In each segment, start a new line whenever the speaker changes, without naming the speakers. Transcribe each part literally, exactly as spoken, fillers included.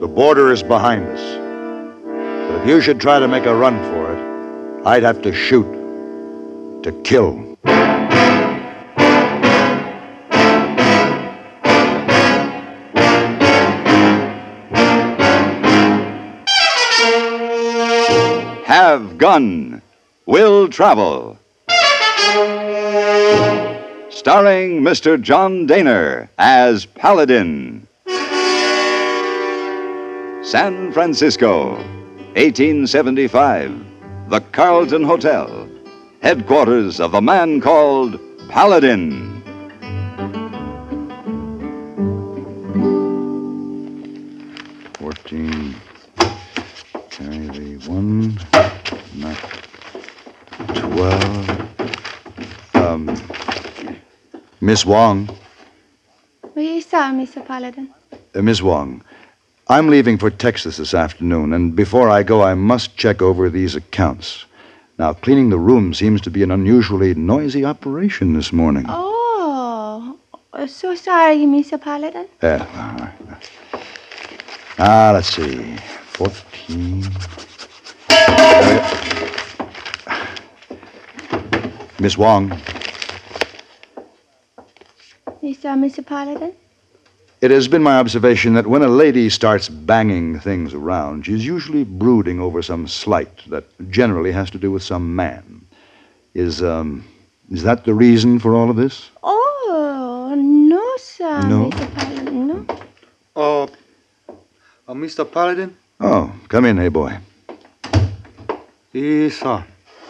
The border is behind us. But if you should try to make a run for it, I'd have to shoot. To kill.
Have Gun. Will Travel. Starring Mister John Dehner as Paladin. San Francisco, eighteen seventy-five. The Carlton Hotel. Headquarters of the man called Paladin.
Fourteen. Carry the one. Not twelve. Um, Miss Wong.
Oui, sir, Mister Paladin.
Uh, Miss Wong, I'm leaving for Texas this afternoon, and before I go, I must check over these accounts. Now, cleaning the room seems to be an unusually noisy operation this morning.
Oh, so sorry, Mister Paladin.
Yeah, all right. Ah, let's see. Fourteen. Uh, Miss Wong.
Yes, sir, Mister Paladin.
It has been my observation that when a lady starts banging things around, she's usually brooding over some slight that generally has to do with some man. Is, um, is that the reason for all of this?
Oh, no, sir,
No?
Mister Paladin, no.
Uh, uh, Mister Paladin?
Oh, come in, hey boy.
Yes, sir.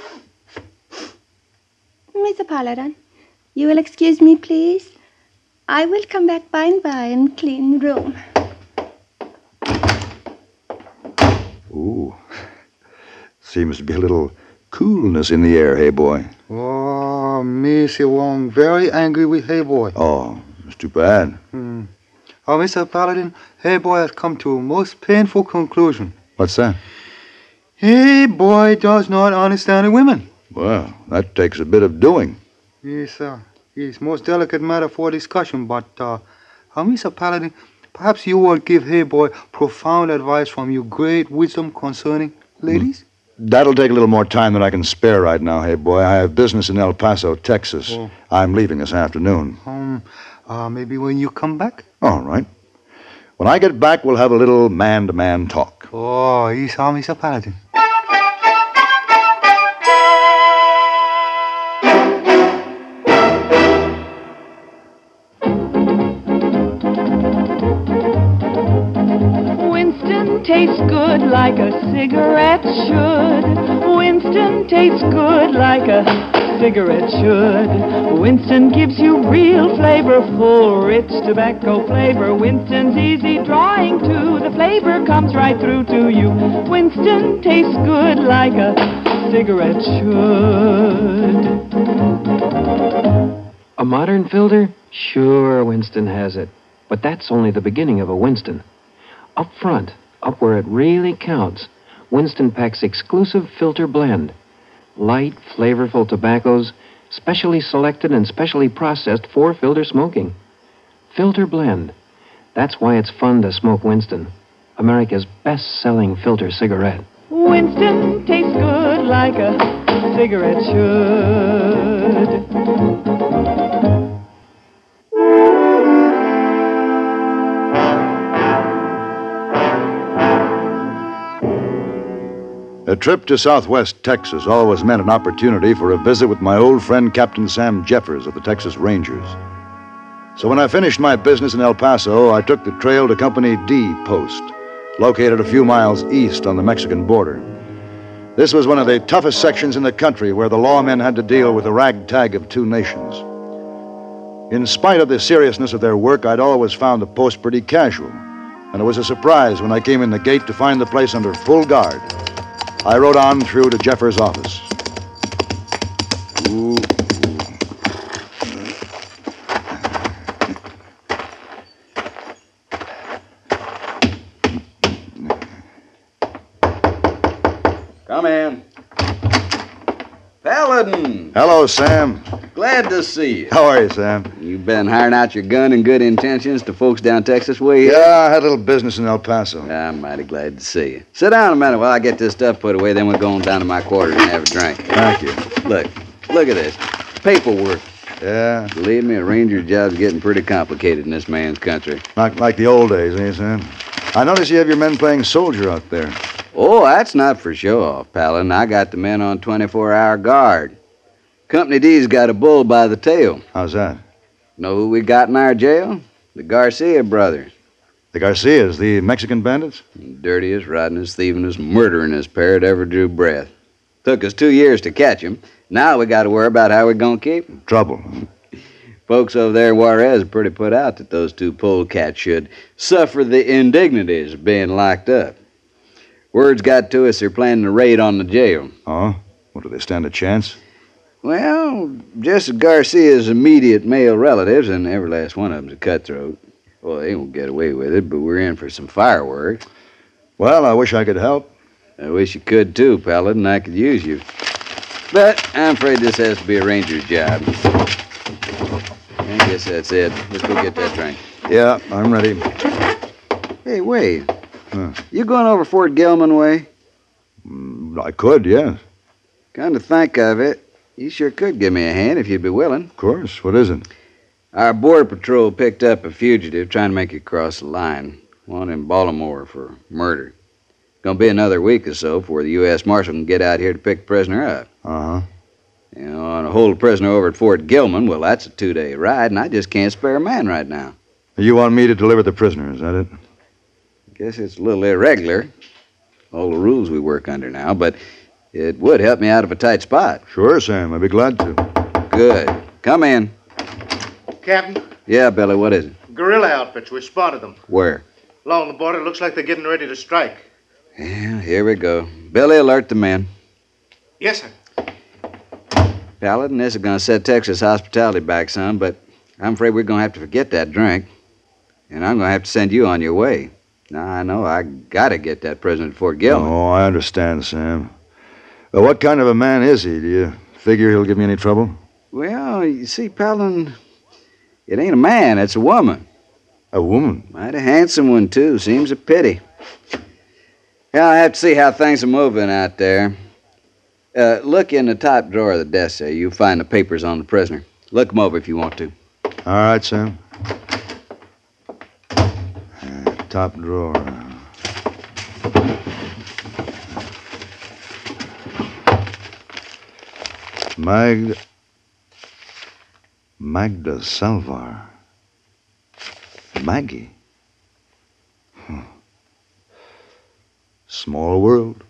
Mister Paladin, you will excuse me, please? I will come back by and by and clean the room.
Ooh. Seems to be a little coolness in the air, hey boy.
Oh, Mister Wong, very angry with Hey Boy.
Oh, it's too bad.
Hmm. Oh, Mister Paladin, Hey Boy has come to a most painful conclusion.
What's that?
Hey Boy does not understand women.
Well, that takes a bit of doing.
Yes, sir. It's most delicate matter for discussion, but, uh, uh Mister Paladin, perhaps you will give Hey Boy profound advice from your great wisdom concerning ladies?
That'll take a little more time than I can spare right now, hey boy. I have business in El Paso, Texas.
Oh.
I'm leaving this afternoon.
Um, uh, maybe when you come back?
All right. When I get back, we'll have a little man-to-man talk.
Oh, yes, sir, Mister Paladin.
Tastes good like a cigarette should. Winston tastes good like a cigarette should. Winston gives you real flavorful, rich tobacco flavor. Winston's easy drawing too. The flavor comes right through to you. Winston tastes good like a cigarette should.
A modern filter? Sure, Winston has it. But that's only the beginning of a Winston. Up front, up where it really counts, Winston packs exclusive filter blend. Light, flavorful tobaccos, specially selected and specially processed for filter smoking. Filter blend. That's why it's fun to smoke Winston, America's best-selling filter cigarette.
Winston tastes good like a cigarette should.
A trip to Southwest Texas always meant an opportunity for a visit with my old friend Captain Sam Jeffers of the Texas Rangers. So when I finished my business in El Paso, I took the trail to Company D Post, located a few miles east on the Mexican border. This was one of the toughest sections in the country where the lawmen had to deal with the ragtag of two nations. In spite of the seriousness of their work, I'd always found the post pretty casual, and it was a surprise when I came in the gate to find the place under full guard. I rode on through to Jeffers' office. Ooh.
Come in. Paladin!
Hello, Sam.
Glad to see you.
How are you, Sam?
You been hiring out your gun and good intentions to folks down Texas way here?
Yeah, I had a little business in El Paso.
I'm mighty glad to see you. Sit down a minute while I get this stuff put away, then we'll go on down to my quarters and have a drink.
Thank you.
Look, look at this. Paperwork.
Yeah,
Believe me, a ranger job's getting pretty complicated in this man's country.
not like the old days, eh, Sam? I notice you have your men playing soldier out there.
Oh, that's not for show-off, Paladin. I got the men on twenty-four hour guard. Company D's got a bull by the tail.
How's that?
Know who we got in our jail? The Garcia brothers.
The Garcias, the Mexican bandits?
Dirtiest, rottenest, thievingest, murderingest pair that ever drew breath. Took us two years to catch 'em. Now we got to worry about how we're going to keep 'em.
Trouble.
Folks over there in Juarez are pretty put out that those two polecats should suffer the indignities of being locked up. Word's got to us they're planning a raid on the jail.
Oh? Well, do they stand a chance?
Well, just Garcia's immediate male relatives, and every last one of them's a cutthroat. Well, they won't get away with it, but we're in for some fireworks.
Well, I wish I could help.
I wish you could, too, Paladin. I could use you. But I'm afraid this has to be a ranger's job. I guess that's it. Let's go get that drink.
Yeah, I'm ready.
Hey, wait.
Huh.
You going over Fort Gilman way?
Mm, I could, yes.
Come to think of it, you sure could give me a hand if you'd be willing.
Of course. What is it?
Our Border Patrol picked up a fugitive trying to make it cross the line. One in Baltimore for murder. Gonna be another week or so before the U S Marshal can get out here to pick the prisoner up.
Uh-huh.
You know, and to hold a prisoner over at Fort Gilman, well, that's a two-day ride, and I just can't spare a man right now.
You want me to deliver the prisoner, is that it?
Guess it's a little irregular, all the rules we work under now, but it would help me out of a tight spot.
Sure, Sam. I'd be glad to.
Good. Come in.
Captain,
Yeah, Billy, what is it?
guerrilla outfits. We spotted them.
Where?
Along the border, looks like they're getting ready to strike.
Yeah, here we go. Billy, alert the men.
Yes, sir.
Paladin, this is going to set Texas hospitality back some, but I'm afraid we're going to have to forget that drink. And I'm going to have to send you on your way. Now, I know I got to get that prisoner to Fort Gilman.
Oh, I understand, Sam. Well, what kind of a man is he? Do you figure he'll give me any trouble?
Well, you see, Paladin, it ain't a man, it's a woman.
A woman?
Mighty handsome one, too. Seems a pity. Yeah, I have to see how things are moving out there. Uh, look in the top drawer of the desk there. You'll find the papers on the prisoner. Look them over if you want to.
All right, Sam. Uh, top drawer. Magda... Magda Salvar. Maggie. Huh. Small world.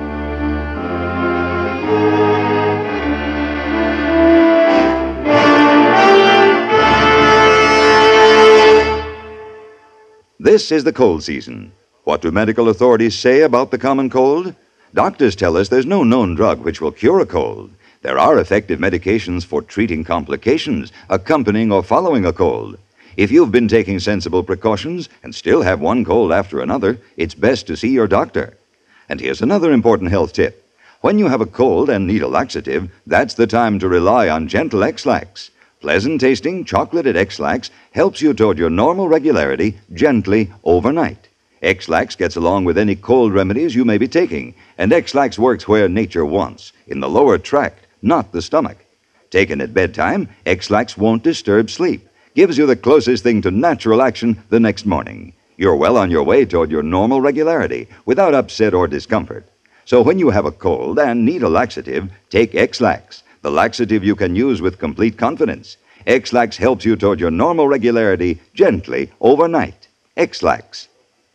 This is the cold season. What do medical authorities say about the common cold? Doctors tell us there's no known drug which will cure a cold. There are effective medications for treating complications accompanying or following a cold. If you've been taking sensible precautions and still have one cold after another, it's best to see your doctor. And here's another important health tip. When you have a cold and need a laxative, that's the time to rely on Gentle X-Lax. Pleasant-tasting chocolated X-Lax helps you toward your normal regularity gently overnight. X-Lax gets along with any cold remedies you may be taking, and X-Lax works where nature wants, in the lower tract, not the stomach. Taken at bedtime, X-Lax won't disturb sleep. Gives you the closest thing to natural action the next morning. You're well on your way toward your normal regularity without upset or discomfort. So when you have a cold and need a laxative, take X-Lax, the laxative you can use with complete confidence. X-Lax helps you toward your normal regularity gently overnight. X-Lax.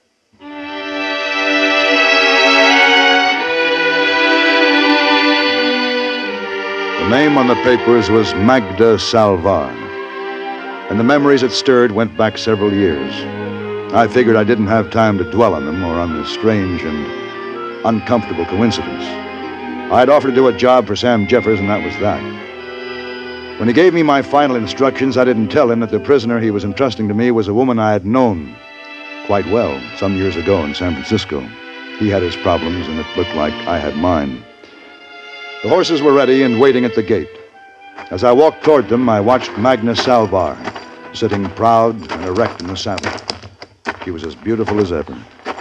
The name on the papers was Magda Salvar, and the memories it stirred went back several years. I figured I didn't have time to dwell on them or on the strange and uncomfortable coincidence. I'd offered to do a job for Sam Jeffers, and that was that. When he gave me my final instructions, I didn't tell him that the prisoner he was entrusting to me was a woman I had known quite well some years ago in San Francisco. He had his problems, and it looked like I had mine. The horses were ready and waiting at the gate. As I walked toward them, I watched Magna Salvar, sitting proud and erect in the saddle. She was as beautiful as ever.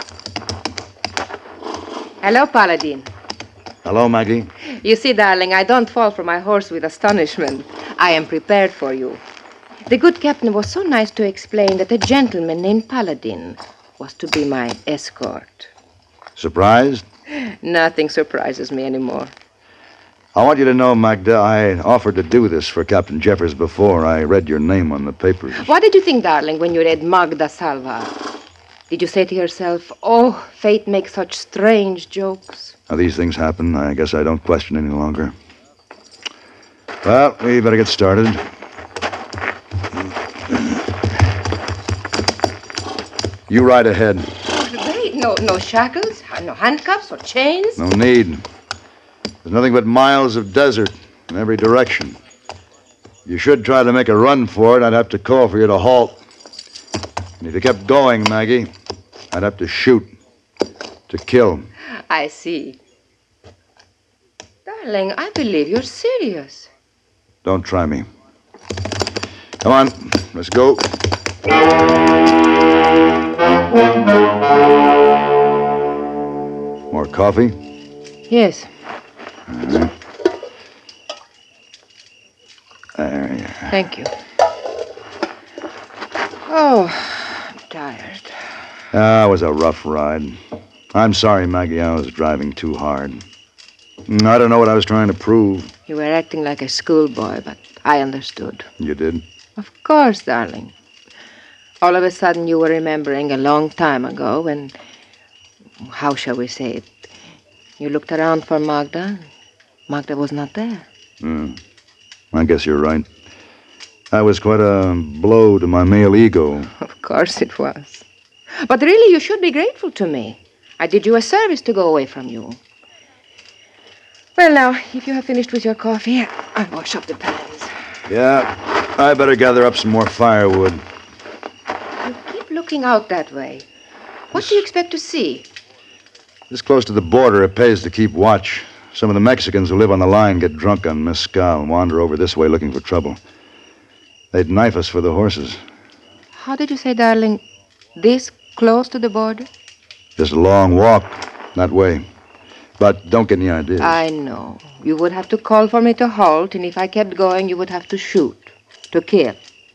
Hello, Paladin.
Hello, Maggie.
You see, darling, I don't fall from my horse with astonishment. I am prepared for you. The good captain was so nice to explain that a gentleman named Paladin was to be my escort.
Surprised?
Nothing surprises me anymore.
I want you to know, Magda, I offered to do this for Captain Jeffers before I read your name on the papers.
What did you think, darling, when you read Magda Salva? Did you say to yourself, oh, fate makes such strange jokes?
Now, these things happen. I guess I don't question any longer. Well, we better get started. You ride ahead.
Oh, wait, no, no shackles, no handcuffs or chains?
No need. There's nothing but miles of desert in every direction. You should try to make a run for it. I'd have to call for you to halt. And if you kept going, Maggie, I'd have to shoot. To kill.
I see. Darling, I believe you're serious.
Don't try me. Come on, let's go. More coffee?
Yes.
Mm-hmm. There you are.
Thank you. Oh, I'm tired.
Ah, it was a rough ride. I'm sorry, Maggie, I was driving too hard. I don't know what I was trying to prove.
You were acting like a schoolboy, but I understood.
You did?
Of course, darling. All of a sudden, you were remembering a long time ago when, how shall we say it, you looked around for Magda. Magda was not there.
Mm. I guess you're right. That was quite a blow to my male ego.
Of course it was. But really, you should be grateful to me. I did you a service to go away from you. Well, now, if you have finished with your coffee, I'll wash up the pans.
Yeah, I better gather up some more firewood.
You keep looking out that way. What do you expect to see?
This close to the border, it pays to keep watch. Some of the Mexicans who live on the line get drunk on mezcal and wander over this way looking for trouble. They'd knife us for the horses.
How did you say, darling, this close to the border?
Just a long walk that way. But don't get any ideas.
I know. You would have to call for me to halt, and if I kept going, you would have to shoot, to kill.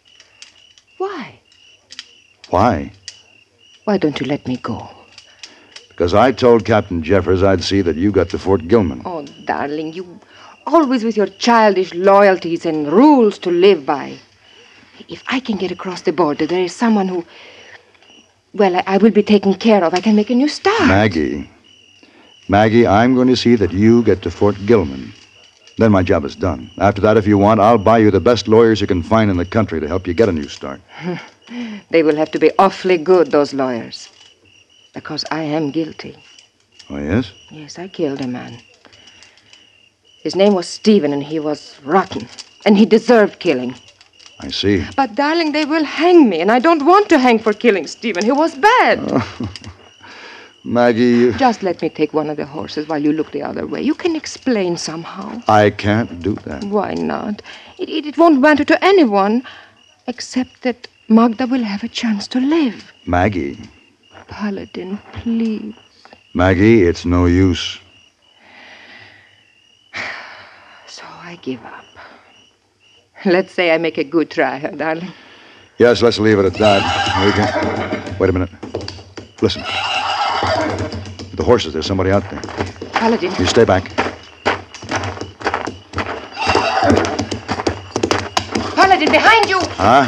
Why?
Why?
Why don't you let me go?
Because I told Captain Jeffers I'd see that you got to Fort Gilman.
Oh, darling, you always with your childish loyalties and rules to live by. If I can get across the border, there is someone who, well, I, I will be taken care of. I can make a new start.
Maggie. Maggie, I'm going to see that you get to Fort Gilman. Then my job is done. After that, if you want, I'll buy you the best lawyers you can find in the country to help you get a new start.
They will have to be awfully good, those lawyers. Because I am guilty.
Oh, yes?
Yes, I killed a man. His name was Stephen, and he was rotten. And he deserved killing.
I see.
But, darling, they will hang me, and I don't want to hang for killing Stephen. He was bad.
Oh. Maggie, you...
Just let me take one of the horses while you look the other way. You can explain somehow.
I can't do that.
Why not? It, it, it won't matter to anyone, except that Magda will have a chance to live.
Maggie.
Paladin, please.
Maggie, it's no use.
So I give up. Let's say I make a good try, huh, darling?
Yes, let's leave it at that. We can... Wait a minute. Listen. The horses, there's somebody out there.
Paladin.
You stay back.
Paladin, behind you!
Huh?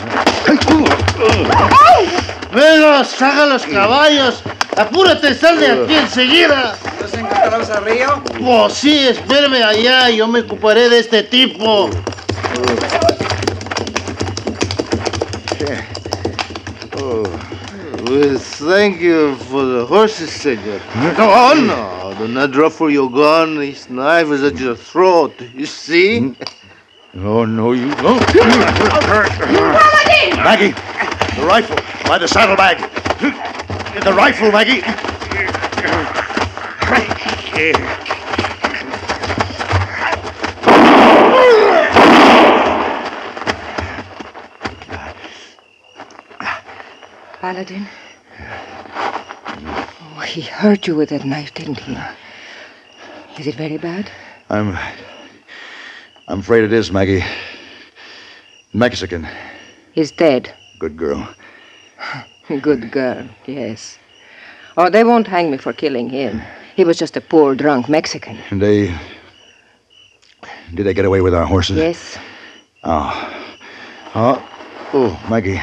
Venga, saca los caballos. Apúrate, sal de aquí enseguida.
¿Nos encontramos al río?
Pues sí, espéreme allá. Yo me ocuparé de este tipo. Well, thank you for the horses, senor. No, no, do not ruffle your gun. This knife is at your throat. You see?
Oh, no, you don't.
Paladin!
Maggie, the rifle by the saddlebag. The rifle, Maggie.
Paladin. Oh, he hurt you with that knife, didn't he? Is it very bad?
I'm... I'm afraid it is, Maggie. Mexican.
He's dead.
Good girl.
Good girl, yes. Oh, they won't hang me for killing him. He was just a poor, drunk Mexican.
And they... Did they get away with our horses?
Yes.
Oh. Oh. Oh, Maggie.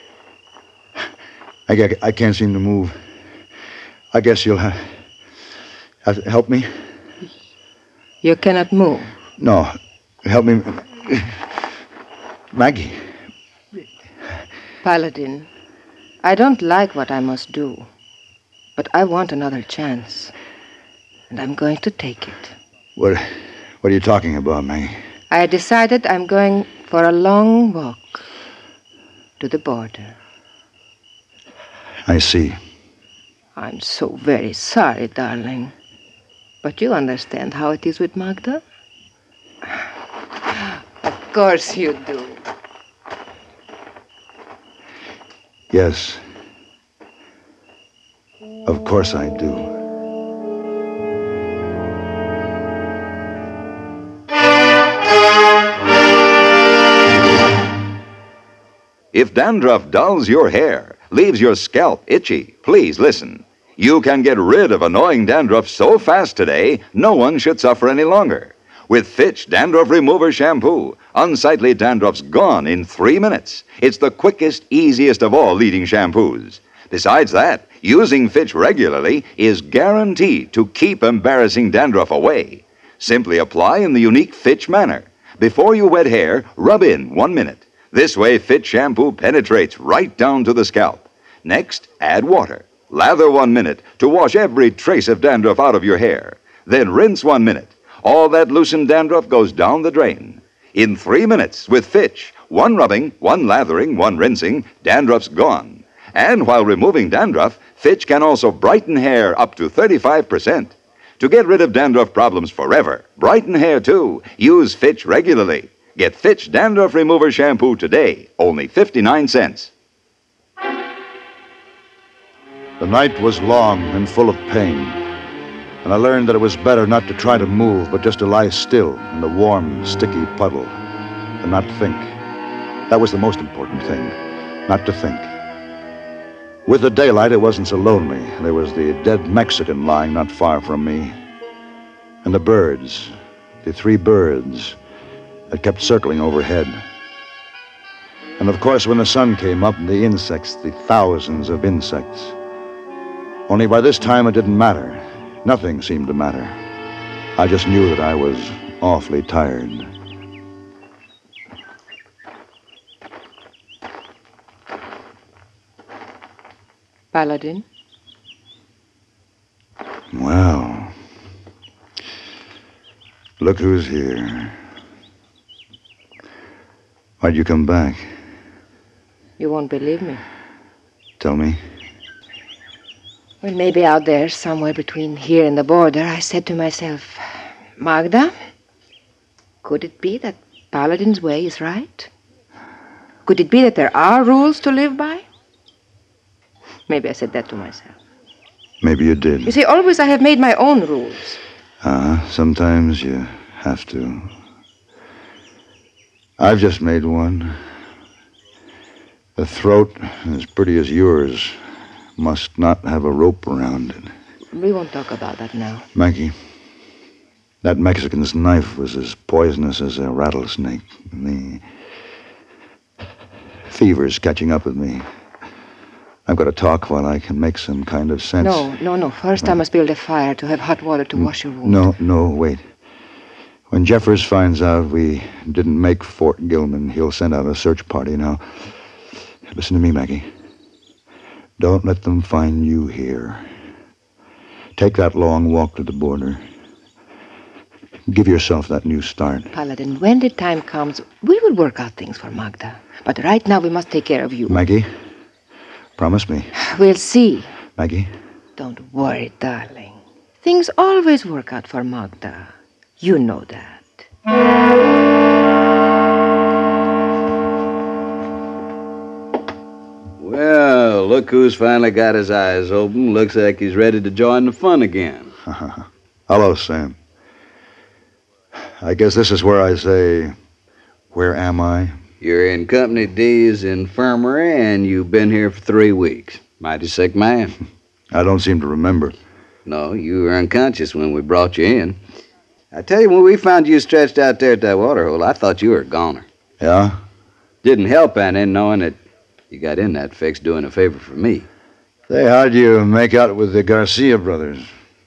Maggie, I, I can't seem to move. I guess you'll have, have to help me?
You cannot move?
No. Help me. Maggie.
Paladin, I don't like what I must do, but I want another chance, and I'm going to take it.
What, what are you talking about, Maggie?
I decided I'm going for a long walk to the border.
I see.
I'm so very sorry, darling. But you understand how it is with Magda? Of course you do.
Yes. Of course I do.
If dandruff dulls your hair, leaves your scalp itchy, please listen. You can get rid of annoying dandruff so fast today, no one should suffer any longer. With Fitch Dandruff Remover Shampoo, unsightly dandruff's gone in three minutes. It's the quickest, easiest of all leading shampoos. Besides that, using Fitch regularly is guaranteed to keep embarrassing dandruff away. Simply apply in the unique Fitch manner. Before you wet hair, rub in one minute. This way, Fitch shampoo penetrates right down to the scalp. Next, add water. Lather one minute to wash every trace of dandruff out of your hair. Then rinse one minute. All that loosened dandruff goes down the drain. In three minutes, with Fitch, one rubbing, one lathering, one rinsing, dandruff's gone. And while removing dandruff, Fitch can also brighten hair up to thirty-five percent. To get rid of dandruff problems forever, brighten hair too, use Fitch regularly. Get Fitch Dandruff Remover Shampoo today, only fifty-nine cents.
The night was long and full of pain, and I learned that it was better not to try to move, but just to lie still in the warm, sticky puddle and not think. That was the most important thing, not to think. With the daylight, it wasn't so lonely. There was the dead Mexican lying not far from me, and the birds, the three birds that kept circling overhead. And of course, when the sun came up, the insects, the thousands of insects. Only by this time, it didn't matter. Nothing seemed to matter. I just knew that I was awfully tired.
Paladin?
Well, look who's here. Why'd you come back?
You won't believe me.
Tell me.
Well, maybe out there, somewhere between here and the border, I said to myself, Magda, could it be that Paladin's way is right? Could it be that there are rules to live by? Maybe I said that to myself.
Maybe you did.
You see, always I have made my own rules.
Ah, uh, sometimes you have to. I've just made one. A throat as pretty as yours must not have a rope around it.
We won't talk about that now.
Maggie, that Mexican's knife was as poisonous as a rattlesnake. The fever's catching up with me. I've got to talk while I can make some kind of sense.
No, no, no. First I must build a fire to have hot water to wash your wound.
No, no, wait. When Jeffers finds out we didn't make Fort Gilman, he'll send out a search party. Now, listen to me, Maggie. Don't let them find you here. Take that long walk to the border. Give yourself that new start.
Paladin, when the time comes, we will work out things for Magda. But right now we must take care of you.
Maggie, promise me.
We'll see.
Maggie?
Don't worry, darling. Things always work out for Magda. You know that.
Well, Look who's finally got his eyes open. Looks like he's ready to join the fun again.
Hello, Sam. I guess this is where I say, where am I?
You're in Company D's infirmary, and you've been here for three weeks. Mighty sick man.
I don't seem to remember.
No, you were unconscious when we brought you in. I tell you, when we found you stretched out there at that waterhole, I thought you were a goner.
Yeah?
Didn't help any knowing that you got in that fix doing a favor for me.
Say, how'd you make out with the Garcia brothers?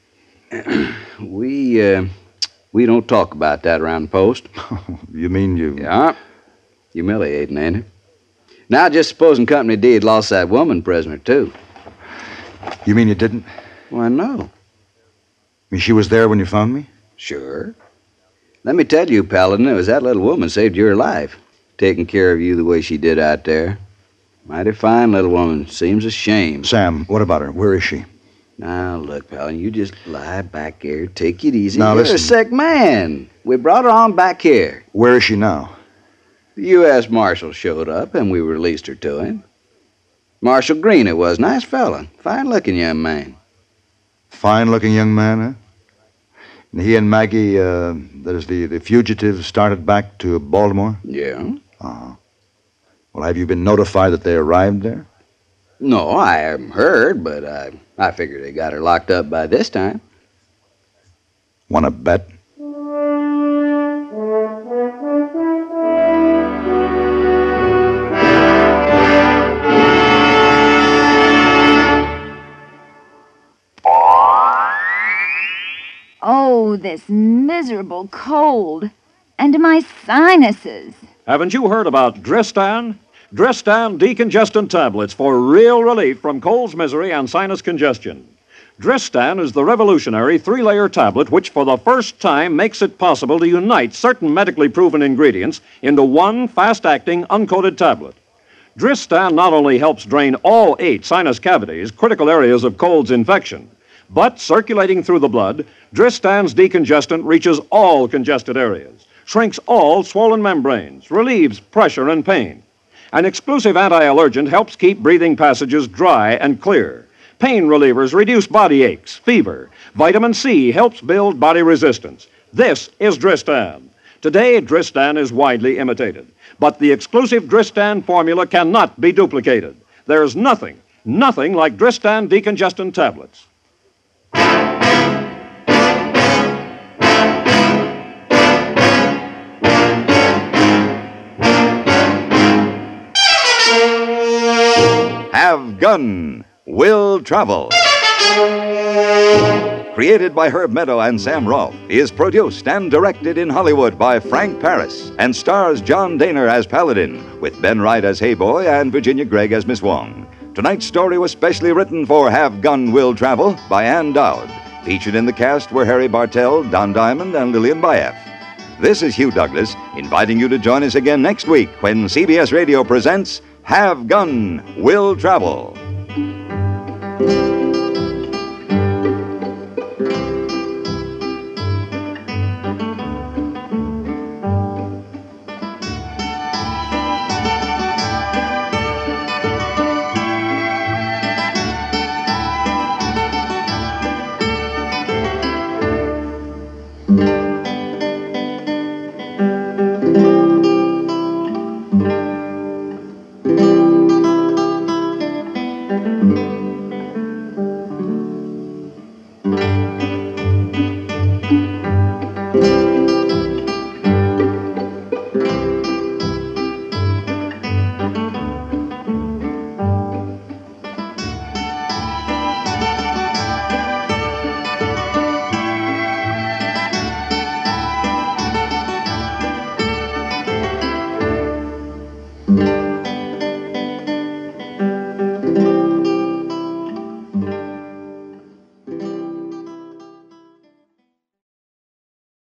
we, uh, we don't talk about that around the post.
You mean you...
Yeah. Humiliating, ain't it? Now, just supposing Company D had lost that woman prisoner, too.
You mean you didn't?
Why, no.
I mean, she was there when you found me?
Sure. Let me tell you, Paladin, it was that little woman saved your life. Taking care of you the way she did out there. Mighty fine little woman. Seems a shame.
Sam, what about her? Where is she?
Now, look, Paladin, you just lie back here. Take it easy.
Now,
You're
listen.
a sick man. We brought her on back here.
Where is she now?
The U S Marshal showed up, and we released her to him. Marshal Green it was. Nice fella. Fine-looking young man.
Fine-looking young man, huh? And he and Maggie, uh, that is the, the fugitive, started back to Baltimore?
Yeah.
Uh-huh. Well, have you been notified that they arrived there?
No, I haven't heard, but I, I figured they got her locked up by this time.
Want to bet?
Oh, this miserable cold. And my sinuses.
Haven't you heard about Dristan? Dristan decongestant tablets for real relief from cold's misery and sinus congestion. Dristan is the revolutionary three-layer tablet which for the first time makes it possible to unite certain medically proven ingredients into one fast-acting, uncoated tablet. Dristan not only helps drain all eight sinus cavities, critical areas of cold's infection, but circulating through the blood, Dristan's decongestant reaches all congested areas, shrinks all swollen membranes, relieves pressure and pain. An exclusive anti-allergent helps keep breathing passages dry and clear. Pain relievers reduce body aches, fever. Vitamin C helps build body resistance. This is Dristan. Today, Dristan is widely imitated, but the exclusive Dristan formula cannot be duplicated. There's nothing, nothing like Dristan decongestant tablets.
Have Gun Will Travel. Created by Herb Meadow and Sam Rolfe, is produced and directed in Hollywood by Frank Paris and stars John Daner as Paladin, with Ben Wright as Hayboy and Virginia Gregg as Miss Wong. Tonight's story was specially written for Have Gun Will Travel by Ann Dowd. Featured in the cast were Harry Bartell, Don Diamond, and Lillian Bayef. This is Hugh Douglas, inviting you to join us again next week when C B S Radio presents Have Gun Will Travel.